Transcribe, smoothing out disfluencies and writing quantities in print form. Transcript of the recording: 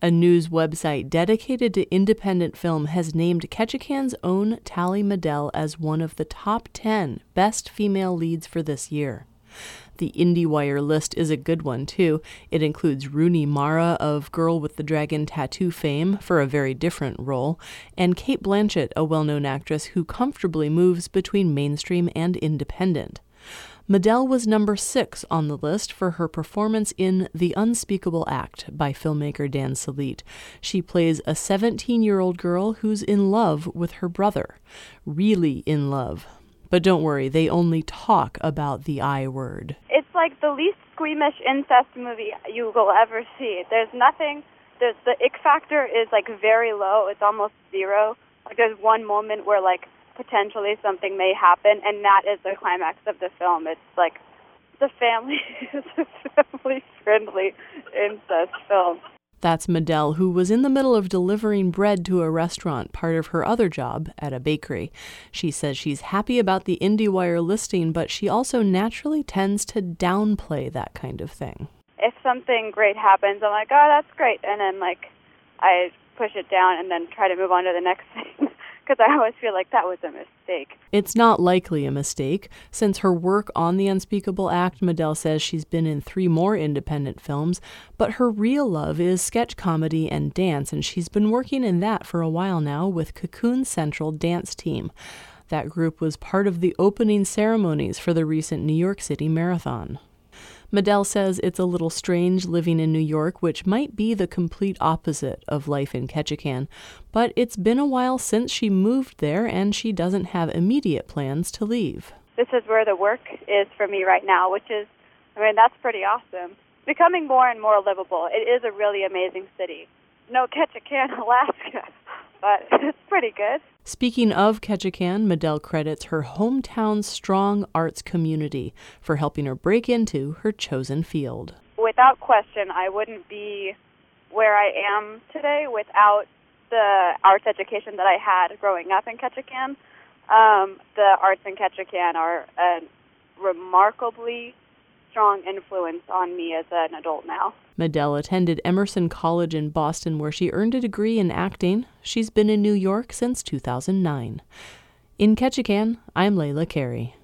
A news website dedicated to independent film has named Ketchikan's own Tali Medel as one of the top 10 best female leads for this year. The IndieWire list is a good one, too. It includes Rooney Mara of Girl with the Dragon Tattoo fame for a very different role, and Cate Blanchett, a well-known actress who comfortably moves between mainstream and independent. Medel was number 6 on the list for her performance in The Unspeakable Act by filmmaker Dan Salit. She plays a 17-year-old girl who's in love with her brother. Really in love. But don't worry, they only talk about the I word. It's like the least squeamish incest movie you will ever see. There's nothing, the ick factor is like very low. It's almost zero. Like there's one moment where like potentially something may happen, and that is the climax of the film. It's like it's a family-friendly incest film. That's Medel, who was in the middle of delivering bread to a restaurant, part of her other job at a bakery. She says she's happy about the IndieWire listing, but she also naturally tends to downplay that kind of thing. If something great happens, I'm like, oh, that's great. And then, like, I push it down and then try to move on to the next thing. Because I always feel like that was a mistake. It's not likely a mistake. Since her work on The Unspeakable Act, Medel says she's been in 3 more independent films, but her real love is sketch comedy and dance, and she's been working in that for a while now with Cocoon Central Dance Team. That group was part of the opening ceremonies for the recent New York City Marathon. Medel says it's a little strange living in New York, which might be the complete opposite of life in Ketchikan, but it's been a while since she moved there and she doesn't have immediate plans to leave. This is where the work is for me right now, which is, that's pretty awesome. It's becoming more and more livable. It is a really amazing city. No Ketchikan, Alaska, but it's pretty good. Speaking of Ketchikan, Medel credits her hometown's strong arts community for helping her break into her chosen field. Without question, I wouldn't be where I am today without the arts education that I had growing up in Ketchikan. The arts in Ketchikan are a remarkably strong influence on me as an adult now. Medel attended Emerson College in Boston, where she earned a degree in acting. She's been in New York since 2009. In Ketchikan, I'm Layla Carey.